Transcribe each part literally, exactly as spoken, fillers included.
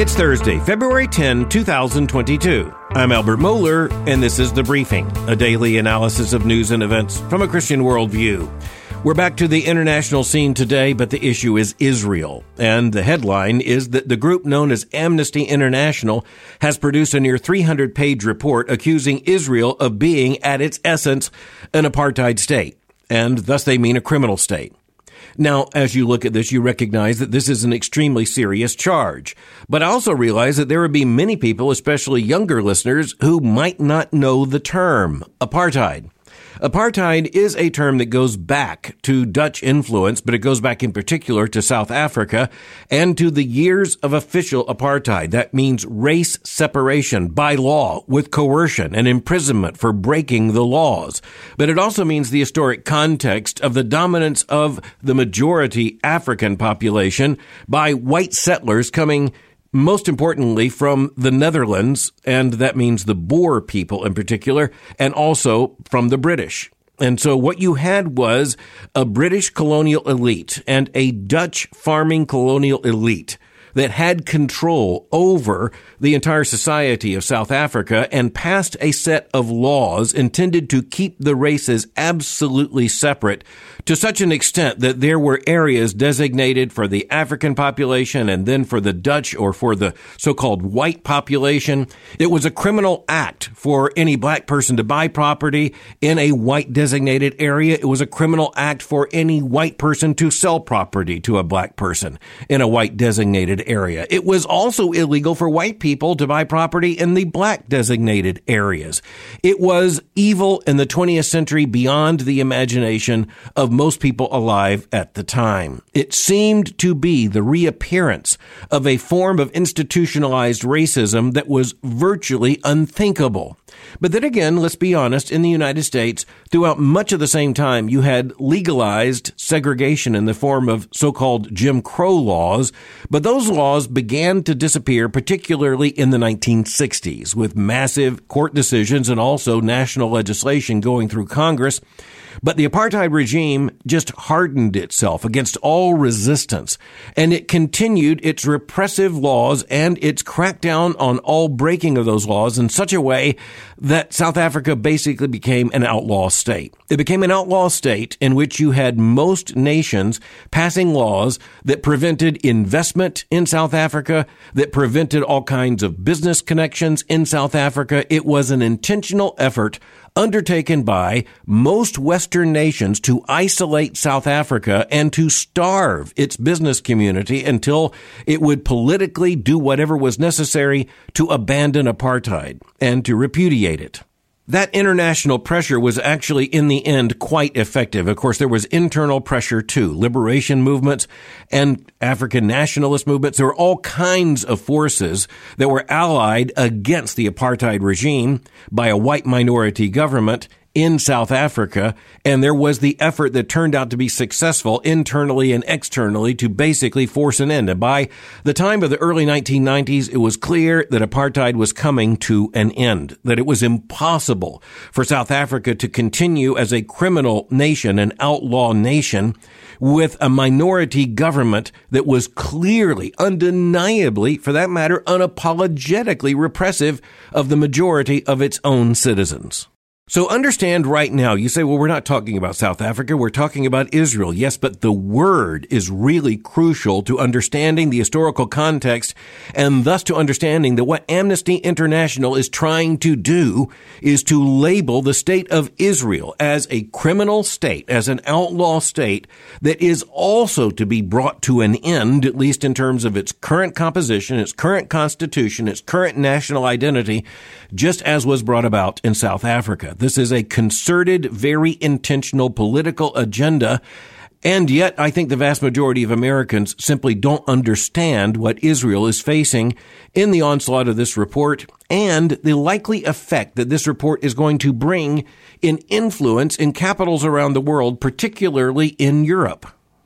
It's Thursday, February tenth, twenty twenty-two. I'm Albert Mohler, and this is The Briefing, a daily analysis of news and events from a Christian worldview. We're back to the international scene today, but the issue is Israel. And the headline is that the group known as Amnesty International has produced a near three hundred page report accusing Israel of being, at its essence, an apartheid state. And thus they mean a criminal state. Now, as you look at this, you recognize that this is an extremely serious charge. But I also realize that there would be many people, especially younger listeners, who might not know the term apartheid. Apartheid is a term that goes back to Dutch influence, but it goes back in particular to South Africa and to the years of official apartheid. That means race separation by law with coercion and imprisonment for breaking the laws. But it also means the historic context of the dominance of the majority African population by white settlers coming most importantly from the Netherlands, and that means the Boer people in particular, and also from the British. And so what you had was a British colonial elite and a Dutch farming colonial elite that had control over the entire society of South Africa and passed a set of laws intended to keep the races absolutely separate to such an extent that there were areas designated for the African population and then for the Dutch or for the so-called white population. It was a criminal act for any black person to buy property in a white designated area. It was a criminal act for any white person to sell property to a black person in a white designated area. It was also illegal for white people to buy property in the black designated areas. It was evil in the twentieth century beyond the imagination of most people alive at the time. It seemed to be the reappearance of a form of institutionalized racism that was virtually unthinkable. But then again, let's be honest, in the United States, throughout much of the same time, you had legalized segregation in the form of so-called Jim Crow laws, but those laws began to disappear, particularly in the nineteen sixties, with massive court decisions and also national legislation going through Congress. But the apartheid regime just hardened itself against all resistance, and it continued its repressive laws and its crackdown on all breaking of those laws in such a way that South Africa basically became an outlaw state. It became an outlaw state in which you had most nations passing laws that prevented investment in South Africa, that prevented all kinds of business connections in South Africa. It was an intentional effort undertaken by most Western nations to isolate South Africa and to starve its business community until it would politically do whatever was necessary to abandon apartheid and to repudiate it. That international pressure was actually, in the end, quite effective. Of course, there was internal pressure, too. Liberation movements and African nationalist movements. There were all kinds of forces that were allied against the apartheid regime by a white minority government in South Africa, and there was the effort that turned out to be successful internally and externally to basically force an end. And by the time of the early nineteen nineties, it was clear that apartheid was coming to an end, that it was impossible for South Africa to continue as a criminal nation, an outlaw nation, with a minority government that was clearly, undeniably, for that matter, unapologetically repressive of the majority of its own citizens. So understand right now, you say, well, we're not talking about South Africa, we're talking about Israel. Yes, but the word is really crucial to understanding the historical context and thus to understanding that what Amnesty International is trying to do is to label the state of Israel as a criminal state, as an outlaw state that is also to be brought to an end, at least in terms of its current composition, its current constitution, its current national identity, just as was brought about in South Africa. This is a concerted, very intentional political agenda, and yet I think the vast majority of Americans simply don't understand what Israel is facing in the onslaught of this report and the likely effect that this report is going to bring in influence in capitals around the world, particularly in Europe.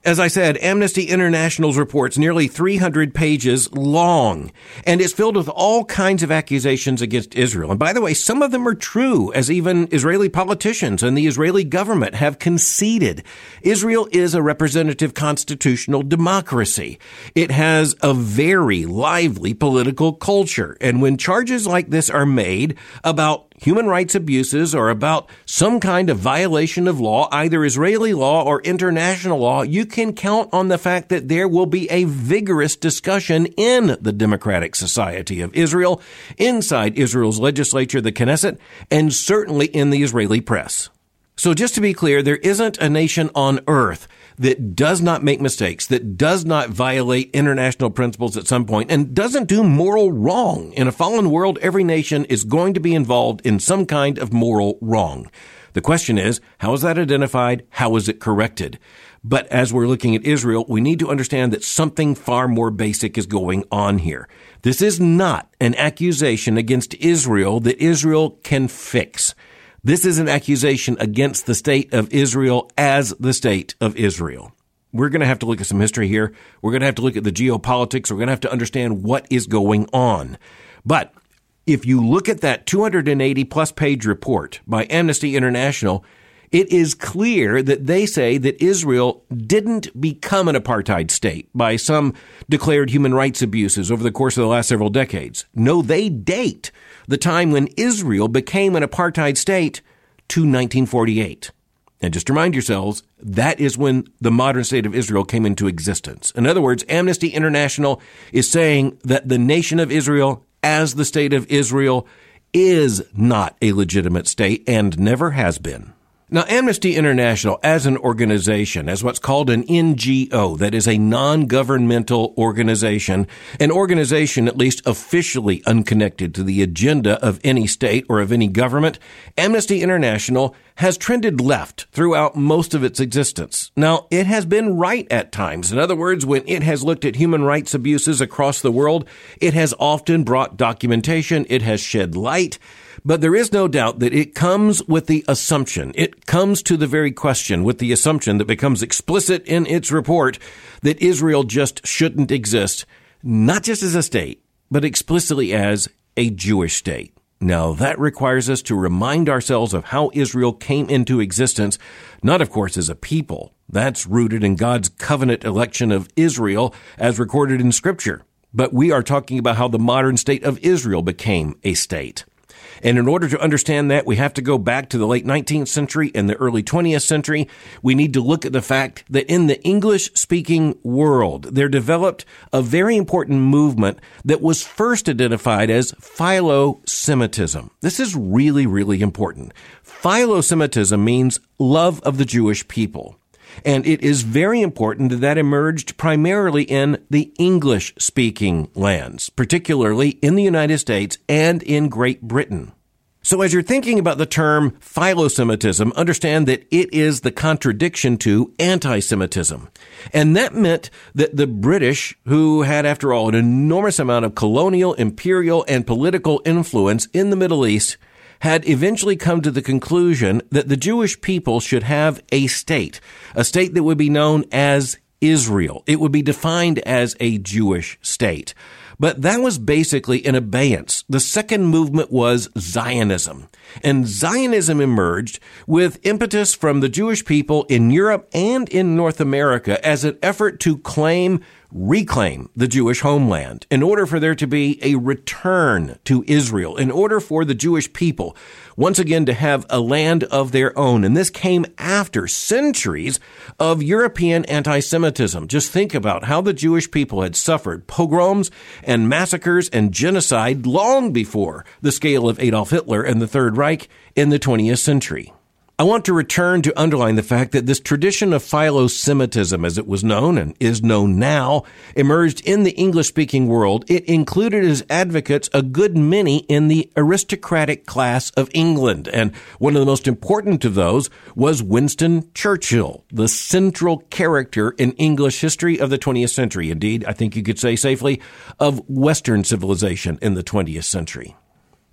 As I said, Amnesty International's report's nearly three hundred pages long, and it's filled with all kinds of accusations against Israel. And by the way, some of them are true, as even Israeli politicians and the Israeli government have conceded. Israel is a representative constitutional democracy. It has a very lively political culture. And when charges like this are made about human rights abuses or about some kind of violation of law, either Israeli law or international law, you can count on the fact that there will be a vigorous discussion in the Democratic Society of Israel, inside Israel's legislature, the Knesset, and certainly in the Israeli press. So just to be clear, there isn't a nation on earth that does not make mistakes, that does not violate international principles at some point, and doesn't do moral wrong. In a fallen world, every nation is going to be involved in some kind of moral wrong. The question is, how is that identified? How is it corrected? But as we're looking at Israel, we need to understand that something far more basic is going on here. This is not an accusation against Israel that Israel can fix. This is an accusation against the state of Israel as the state of Israel. We're going to have to look at some history here. We're going to have to look at the geopolitics. We're going to have to understand what is going on. But if you look at that two hundred eighty plus page report by Amnesty International, it is clear that they say that Israel didn't become an apartheid state by some declared human rights abuses over the course of the last several decades. No, they date the time when Israel became an apartheid state to nineteen forty-eight. And just remind yourselves, that is when the modern state of Israel came into existence. In other words, Amnesty International is saying that the nation of Israel, as the state of Israel, is not a legitimate state and never has been. Now, Amnesty International as an organization, as what's called an N G O, that is a non-governmental organization, an organization at least officially unconnected to the agenda of any state or of any government, Amnesty International has trended left throughout most of its existence. Now, it has been right at times. In other words, when it has looked at human rights abuses across the world, it has often brought documentation, it has shed light. But there is no doubt that it comes with the assumption, it comes to the very question with the assumption that becomes explicit in its report that Israel just shouldn't exist, not just as a state, but explicitly as a Jewish state. Now, that requires us to remind ourselves of how Israel came into existence, not, of course, as a people. That's rooted in God's covenant election of Israel as recorded in Scripture. But we are talking about how the modern state of Israel became a state. And in order to understand that, we have to go back to the late nineteenth century and the early twentieth century. We need to look at the fact that in the English-speaking world, there developed a very important movement that was first identified as Philo-Semitism. This is really, really important. Philo-Semitism means love of the Jewish people. And it is very important that that emerged primarily in the English-speaking lands, particularly in the United States and in Great Britain. So as you're thinking about the term philo-Semitism, understand that it is the contradiction to anti-Semitism. And that meant that the British, who had, after all, an enormous amount of colonial, imperial, and political influence in the Middle East, had eventually come to the conclusion that the Jewish people should have a state, a state that would be known as Israel. It would be defined as a Jewish state. But that was basically in abeyance. The second movement was Zionism. And Zionism emerged with impetus from the Jewish people in Europe and in North America as an effort to claim, reclaim the Jewish homeland in order for there to be a return to Israel, in order for the Jewish people once again to have a land of their own. And this came after centuries of European anti-Semitism. Just think about how the Jewish people had suffered pogroms and massacres and genocide long before the scale of Adolf Hitler and the Third Reich in the twentieth century. I want to return to underline the fact that this tradition of philo-Semitism, as it was known and is known now, emerged in the English-speaking world. It included as advocates a good many in the aristocratic class of England. And one of the most important of those was Winston Churchill, the central character in English history of the twentieth century. Indeed, I think you could say safely, of Western civilization in the twentieth century.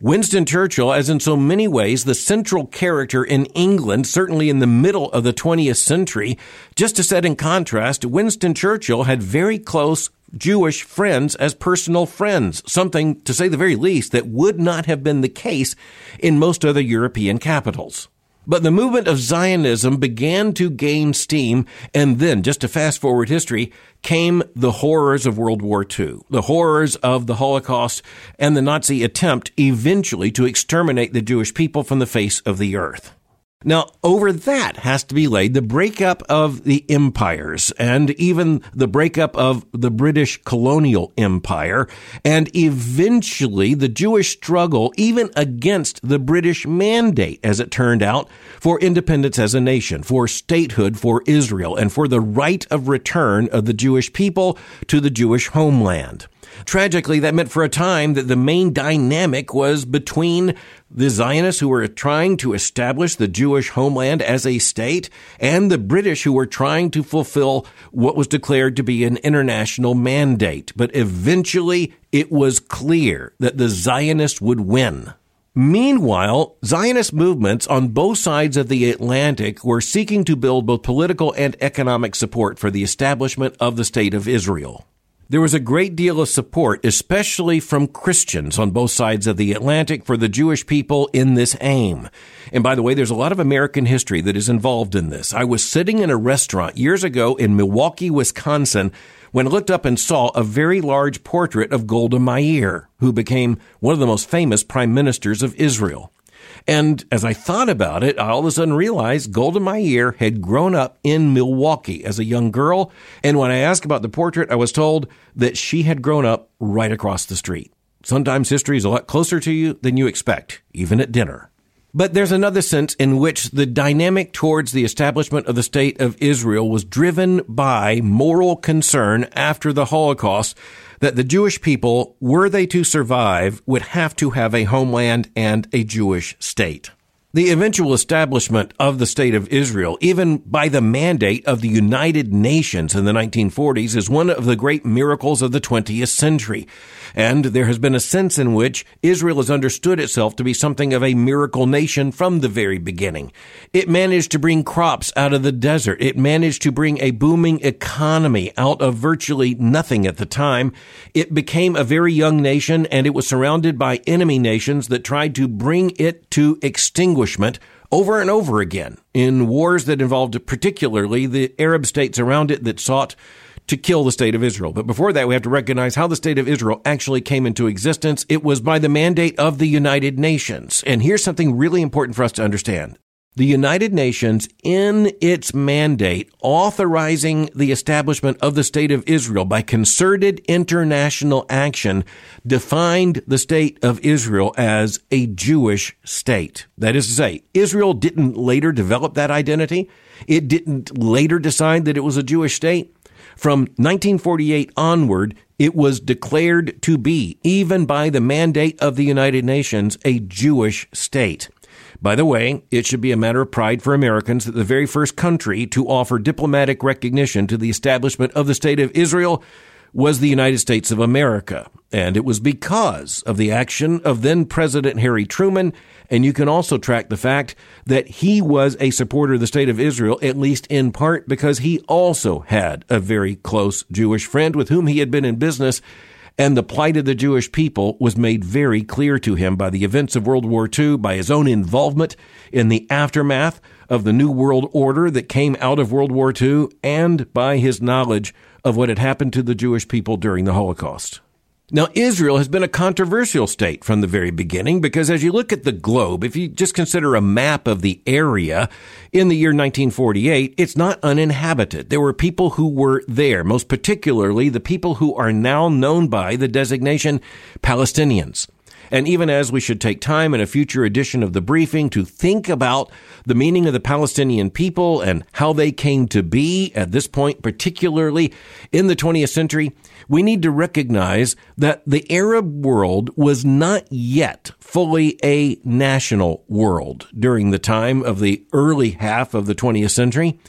Winston Churchill, as in so many ways, the central character in England, certainly in the middle of the twentieth century. Just to set in contrast, Winston Churchill had very close Jewish friends as personal friends, something, to say the very least, that would not have been the case in most other European capitals. But the movement of Zionism began to gain steam, and then, just to fast forward history, came the horrors of World War Two, the horrors of the Holocaust, and the Nazi attempt eventually to exterminate the Jewish people from the face of the earth. Now, over that has to be laid the breakup of the empires and even the breakup of the British colonial empire and eventually the Jewish struggle even against the British mandate, as it turned out, for independence as a nation, for statehood for Israel, and for the right of return of the Jewish people to the Jewish homeland. Tragically, that meant for a time that the main dynamic was between the Zionists who were trying to establish the Jewish homeland as a state and the British who were trying to fulfill what was declared to be an international mandate. But eventually, it was clear that the Zionists would win. Meanwhile, Zionist movements on both sides of the Atlantic were seeking to build both political and economic support for the establishment of the State of Israel. There was a great deal of support, especially from Christians on both sides of the Atlantic, for the Jewish people in this aim. And by the way, there's a lot of American history that is involved in this. I was sitting in a restaurant years ago in Milwaukee, Wisconsin, when I looked up and saw a very large portrait of Golda Meir, who became one of the most famous prime ministers of Israel. And as I thought about it, I all of a sudden realized Golda Meir had grown up in Milwaukee as a young girl. And when I asked about the portrait, I was told that she had grown up right across the street. Sometimes history is a lot closer to you than you expect, even at dinner. But there's another sense in which the dynamic towards the establishment of the State of Israel was driven by moral concern after the Holocaust that the Jewish people, were they to survive, would have to have a homeland and a Jewish state. The eventual establishment of the State of Israel, even by the mandate of the United Nations in the nineteen forties, is one of the great miracles of the twentieth century. And there has been a sense in which Israel has understood itself to be something of a miracle nation from the very beginning. It managed to bring crops out of the desert. It managed to bring a booming economy out of virtually nothing at the time. It became a very young nation, and it was surrounded by enemy nations that tried to bring it to extinguishment over and over again in wars that involved particularly the Arab states around it that sought to kill the State of Israel. But before that, we have to recognize how the State of Israel actually came into existence. It was by the mandate of the United Nations. And here's something really important for us to understand. The United Nations, in its mandate, authorizing the establishment of the State of Israel by concerted international action, defined the State of Israel as a Jewish state. That is to say, Israel didn't later develop that identity. It didn't later decide that it was a Jewish state. From nineteen forty-eight onward, it was declared to be, even by the mandate of the United Nations, a Jewish state. By the way, it should be a matter of pride for Americans that the very first country to offer diplomatic recognition to the establishment of the State of Israel was the United States of America. And it was because of the action of then President Harry Truman. And you can also track the fact that he was a supporter of the State of Israel, at least in part because he also had a very close Jewish friend with whom he had been in business. And the plight of the Jewish people was made very clear to him by the events of World War Two, by his own involvement in the aftermath of the New World Order that came out of World War Two, and by his knowledge of what had happened to the Jewish people during the Holocaust. Now, Israel has been a controversial state from the very beginning because as you look at the globe, if you just consider a map of the area in the year nineteen forty-eight, it's not uninhabited. There were people who were there, most particularly the people who are now known by the designation Palestinians. And even as we should take time in a future edition of the briefing to think about the meaning of the Palestinian people and how they came to be at this point, particularly in the twentieth century, we need to recognize that the Arab world was not yet fully a national world during the time of the early half of the twentieth century.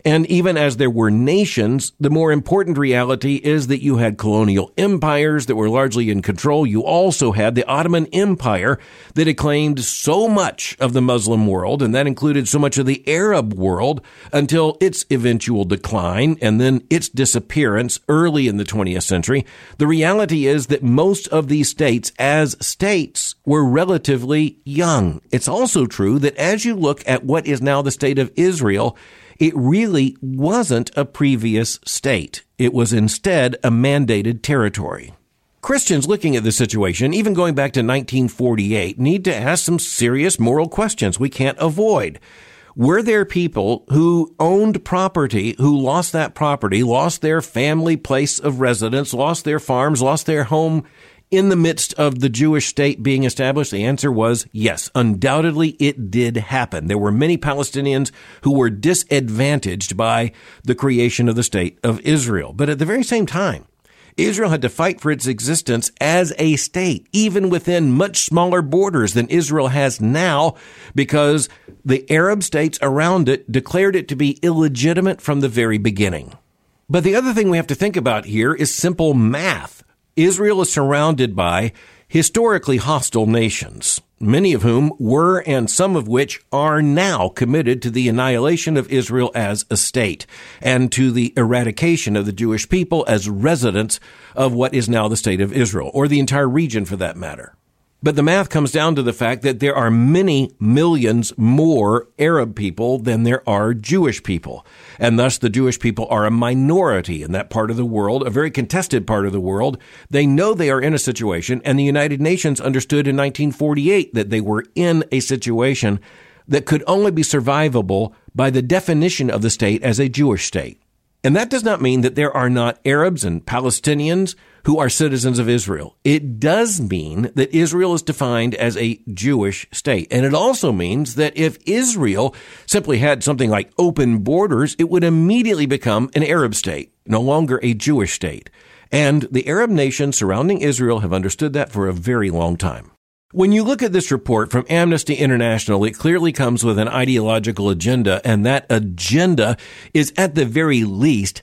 And even as there were nations, the more important reality is that you had colonial empires that were largely in control. You also had the Ottoman Empire that had claimed so much of the Muslim world, and that included so much of the Arab world until its eventual decline and then its disappearance early in the twentieth century. The reality is that most of these states as states were relatively young. It's also true that as you look at what is now the state of Israel, it really wasn't a previous state. It was instead a mandated territory. Christians looking at this situation, even going back to nineteen forty-eight, need to ask some serious moral questions we can't avoid. Were there people who owned property, who lost that property, lost their family place of residence, lost their farms, lost their home in the midst of the Jewish state being established? The answer was yes. Undoubtedly, it did happen. There were many Palestinians who were disadvantaged by the creation of the state of Israel. But at the very same time, Israel had to fight for its existence as a state, even within much smaller borders than Israel has now, because the Arab states around it declared it to be illegitimate from the very beginning. But the other thing we have to think about here is simple math. Israel is surrounded by historically hostile nations, many of whom were and some of which are now committed to the annihilation of Israel as a state and to the eradication of the Jewish people as residents of what is now the state of Israel, or the entire region for that matter. But the math comes down to the fact that there are many millions more Arab people than there are Jewish people. And thus the Jewish people are a minority in that part of the world, a very contested part of the world. They know they are in a situation, and the United Nations understood in nineteen forty-eight that they were in a situation that could only be survivable by the definition of the state as a Jewish state. And that does not mean that there are not Arabs and Palestinians who are citizens of Israel. It does mean that Israel is defined as a Jewish state. And it also means that if Israel simply had something like open borders, it would immediately become an Arab state, no longer a Jewish state. And the Arab nations surrounding Israel have understood that for a very long time. When you look at this report from Amnesty International, it clearly comes with an ideological agenda, and that agenda is at the very least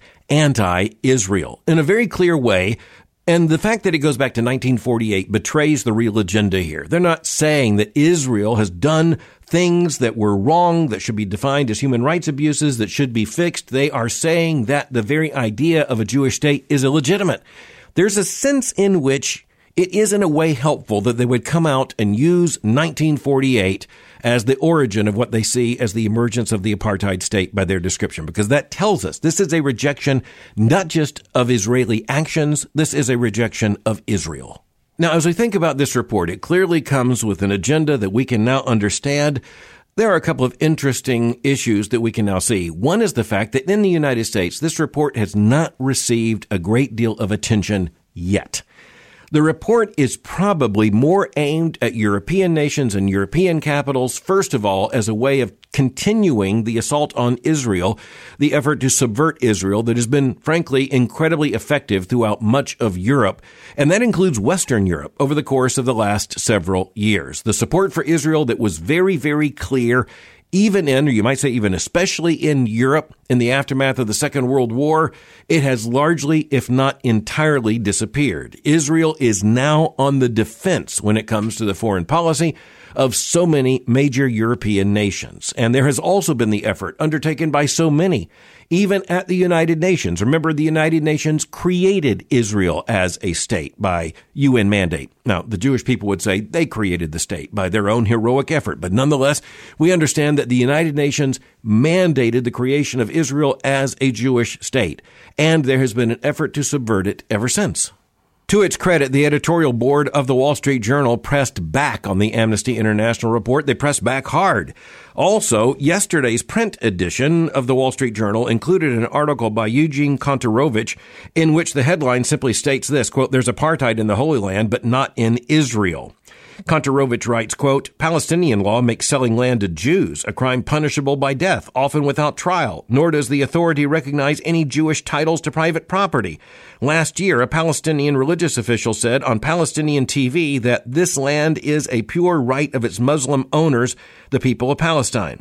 anti-Israel in a very clear way. And the fact that it goes back to nineteen forty-eight betrays the real agenda here. They're not saying that Israel has done things that were wrong, that should be defined as human rights abuses, that should be fixed. They are saying that the very idea of a Jewish state is illegitimate. There's a sense in which it is in a way helpful that they would come out and use nineteen forty-eight as the origin of what they see as the emergence of the apartheid state by their description, because that tells us this is a rejection not just of Israeli actions, this is a rejection of Israel. Now, as we think about this report, it clearly comes with an agenda that we can now understand. There are a couple of interesting issues that we can now see. One is the fact that in the United States, this report has not received a great deal of attention yet. The report is probably more aimed at European nations and European capitals, first of all, as a way of continuing the assault on Israel, the effort to subvert Israel that has been, frankly, incredibly effective throughout much of Europe. And that includes Western Europe over the course of the last several years. The support for Israel that was very, very clear, even in, or you might say even especially in Europe in the aftermath of the Second World War, it has largely, if not entirely, disappeared. Israel is now on the defense when it comes to the foreign policy of so many major European nations. And there has also been the effort undertaken by so many, even at the United Nations. Remember, the United Nations created Israel as a state by U N mandate. Now, the Jewish people would say they created the state by their own heroic effort. But nonetheless, we understand that the United Nations mandated the creation of Israel as a Jewish state. And there has been an effort to subvert it ever since. To its credit, the editorial board of the Wall Street Journal pressed back on the Amnesty International report. They pressed back hard. Also, yesterday's print edition of the Wall Street Journal included an article by Eugene Kontorovich in which the headline simply states this, quote, "There's apartheid in the Holy Land, but not in Israel." Kontorovich writes, quote, "Palestinian law makes selling land to Jews a crime punishable by death, often without trial, nor does the authority recognize any Jewish titles to private property. Last year, a Palestinian religious official said on Palestinian T V that this land is a pure right of its Muslim owners, the people of Palestine."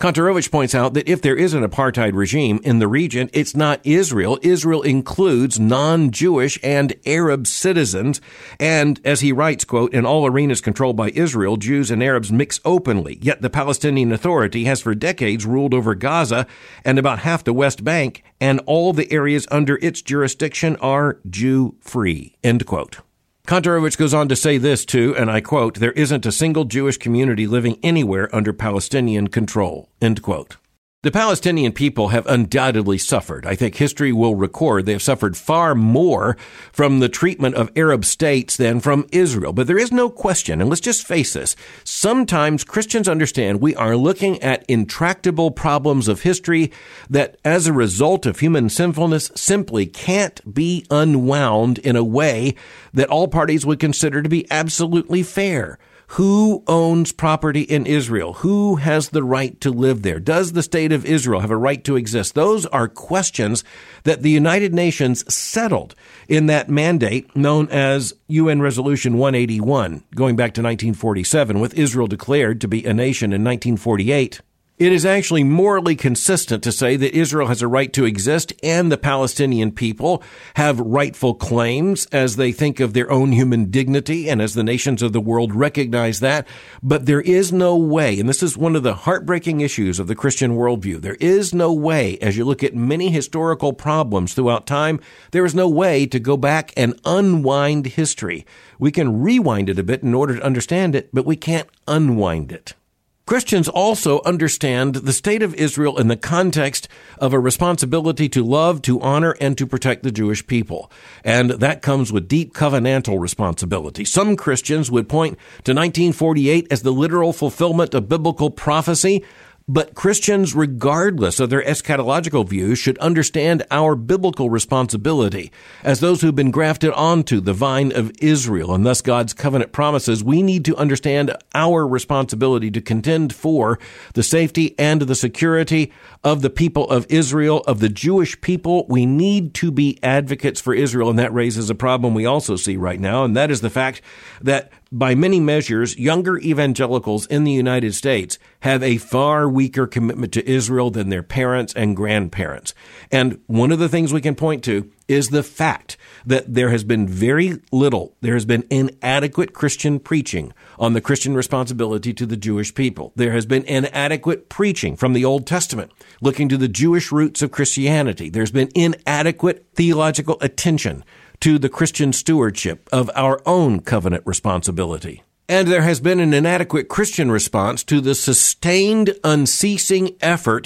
Kantorovich points out that if there is an apartheid regime in the region, it's not Israel. Israel includes non-Jewish and Arab citizens. And as he writes, quote, in all arenas controlled by Israel, Jews and Arabs mix openly. Yet the Palestinian Authority has for decades ruled over Gaza and about half the West Bank, and all the areas under its jurisdiction are Jew-free, end quote. Kantorovich goes on to say this, too, and I quote, there isn't a single Jewish community living anywhere under Palestinian control, end quote. The Palestinian people have undoubtedly suffered. I think history will record they have suffered far more from the treatment of Arab states than from Israel. But there is no question, and let's just face this, sometimes Christians understand we are looking at intractable problems of history that, as a result of human sinfulness, simply can't be unwound in a way that all parties would consider to be absolutely fair. Who owns property in Israel? Who has the right to live there? Does the state of Israel have a right to exist? Those are questions that the United Nations settled in that mandate known as U N Resolution one eighty-one, going back to nineteen forty-seven, with Israel declared to be a nation in nineteen forty-eight. It is actually morally consistent to say that Israel has a right to exist and the Palestinian people have rightful claims as they think of their own human dignity and as the nations of the world recognize that. But there is no way, and this is one of the heartbreaking issues of the Christian worldview, there is no way, as you look at many historical problems throughout time, there is no way to go back and unwind history. We can rewind it a bit in order to understand it, but we can't unwind it. Christians also understand the state of Israel in the context of a responsibility to love, to honor, and to protect the Jewish people. And that comes with deep covenantal responsibility. Some Christians would point to nineteen forty-eight as the literal fulfillment of biblical prophecy. But Christians, regardless of their eschatological views, should understand our biblical responsibility. As those who've been grafted onto the vine of Israel and thus God's covenant promises, we need to understand our responsibility to contend for the safety and the security of the people of Israel, of the Jewish people. We need to be advocates for Israel, and that raises a problem we also see right now, and that is the fact that by many measures, younger evangelicals in the United States have a far weaker commitment to Israel than their parents and grandparents. And one of the things we can point to is the fact that there has been very little, there has been inadequate Christian preaching on the Christian responsibility to the Jewish people. There has been inadequate preaching from the Old Testament, looking to the Jewish roots of Christianity. There's been inadequate theological attention to the Christian stewardship of our own covenant responsibility. And there has been an inadequate Christian response to the sustained, unceasing effort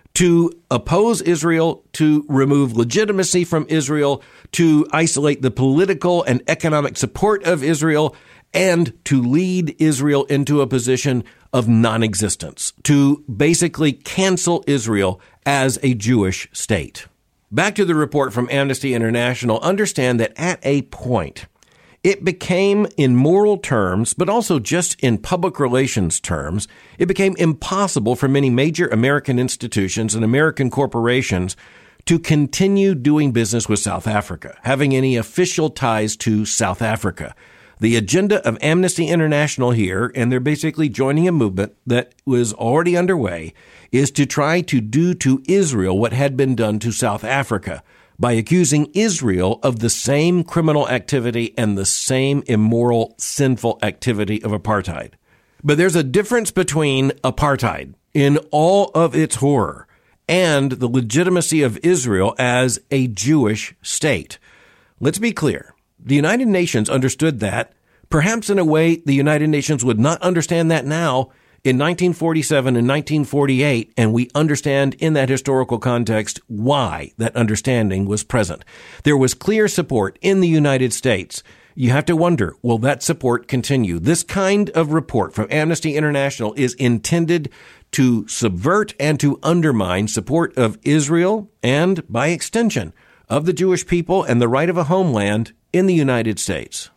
to oppose Israel, to remove legitimacy from Israel, to isolate the political and economic support of Israel, and to lead Israel into a position of non-existence, to basically cancel Israel as a Jewish state. Back to the report from Amnesty International, understand that at a point, it became in moral terms, but also just in public relations terms, it became impossible for many major American institutions and American corporations to continue doing business with South Africa, having any official ties to South Africa. The agenda of Amnesty International here, and they're basically joining a movement that was already underway, is to try to do to Israel what had been done to South Africa by accusing Israel of the same criminal activity and the same immoral, sinful activity of apartheid. But there's a difference between apartheid in all of its horror and the legitimacy of Israel as a Jewish state. Let's be clear. The United Nations understood that. Perhaps in a way the United Nations would not understand that now in nineteen forty-seven and nineteen forty-eight, and we understand in that historical context why that understanding was present. There was clear support in the United States. You have to wonder, will that support continue? This kind of report from Amnesty International is intended to subvert and to undermine support of Israel and, by extension, of the Jewish people and the right of a homeland in the United States.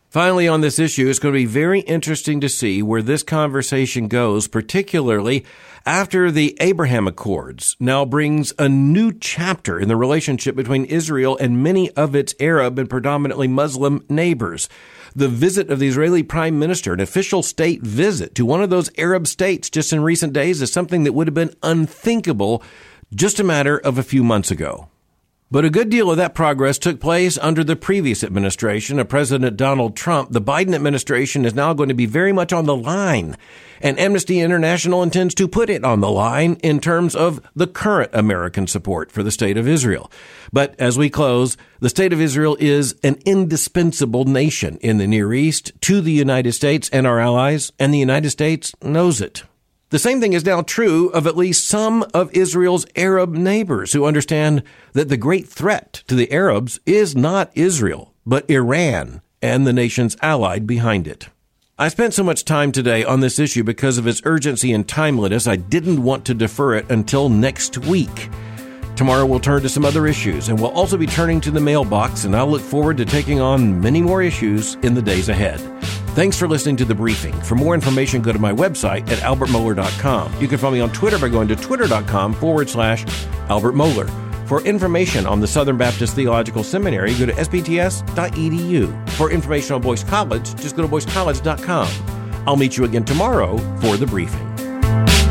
Finally, on this issue, it's going to be very interesting to see where this conversation goes, particularly after the Abraham Accords now brings a new chapter in the relationship between Israel and many of its Arab and predominantly Muslim neighbors. The visit of the Israeli prime minister, an official state visit to one of those Arab states just in recent days, is something that would have been unthinkable just a matter of a few months ago. But a good deal of that progress took place under the previous administration of President Donald Trump. The Biden administration is now going to be very much on the line, and Amnesty International intends to put it on the line in terms of the current American support for the State of Israel. But as we close, the State of Israel is an indispensable nation in the Near East to the United States and our allies, and the United States knows it. The same thing is now true of at least some of Israel's Arab neighbors who understand that the great threat to the Arabs is not Israel, but Iran and the nations allied behind it. I spent so much time today on this issue because of its urgency and timeliness, I didn't want to defer it until next week. Tomorrow we'll turn to some other issues, and we'll also be turning to the mailbox, and I'll look forward to taking on many more issues in the days ahead. Thanks for listening to The Briefing. For more information, go to my website at albert mohler dot com. You can follow me on Twitter by going to twitter.com forward slash Albert Mohler. For information on the Southern Baptist Theological Seminary, go to s b t s dot e d u. For information on Boyce College, just go to boyce college dot com. I'll meet you again tomorrow for The Briefing.